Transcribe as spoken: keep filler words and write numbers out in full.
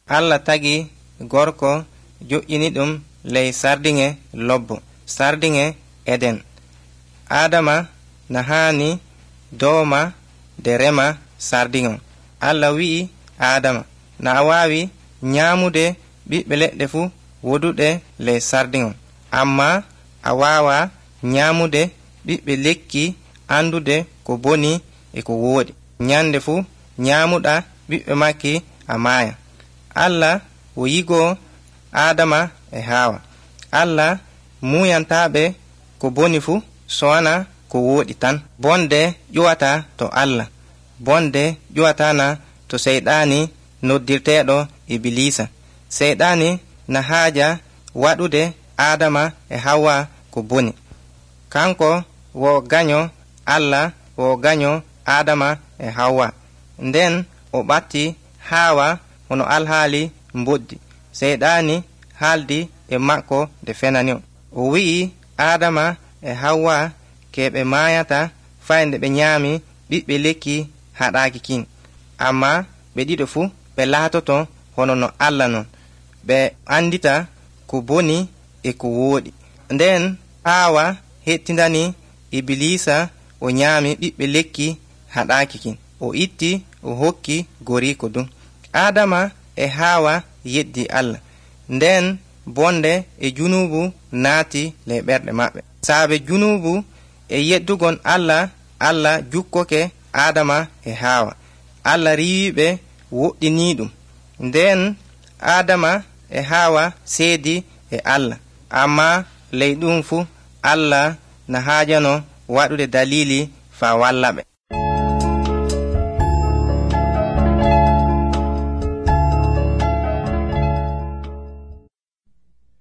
Allah tagi gorko jo'ini ɗum ley sardiŋe lobbo, sardiŋe Eden. Adama na hani dowma de rema sardiŋo. Allah wi'i Adama, na a wawi nyamude ɓiɓɓe leɗɗe fu woduɗe ley sardiŋo, amma a wawa nyamude ɓiɓɓe lekki andude ko boni e ko woɗi. Nyande fu nyamuɗa ɓiɓɓe makki a maya. Allah o yigo Adama e Hawa. Allah muyantaɓe ko boni fu sowana ko woɗi tan. Bonde ƴuwata to Allah, bonde ƴuwatana to seyɗani noddirteɗo Ibilisa. Seyɗani na haja waɗude Adama e Hawa ko boni. Kanko wo gaño Allah wo gaño Adama e Hawa. Nden o ɓatti Hawa hono alhaali mboddi. Seyɗani haaldi e makko de fenani o. O wi'i Adama e Hawa keɓe mayata fayde ɓe ñaami ɓiɓɓe lekki haɗaki kin. Amma ɓe ɗiɗo fu ɓe laatoto hono no Allah non. Ɓe andita ko boni e ko woɗi. Nden Hawa hettindani Ibilisa o ñaami ɓiɓɓe lekki haɗaki kin. O itti o hokki goriko dum. Adama e Hawa yeddi Allah. Nden bonde e junubu naati le ɓerɗe maɓɓe. Saabe junubu e yeddugon Allah, Allah jukkoke Adama e Hawa. Allah riwiɓe woɗɗini ɗum. Nden Adama e Hawa seedi e Allah. Amma ley ɗum fu Allah na hajano waɗude dalili fa wallaɓe.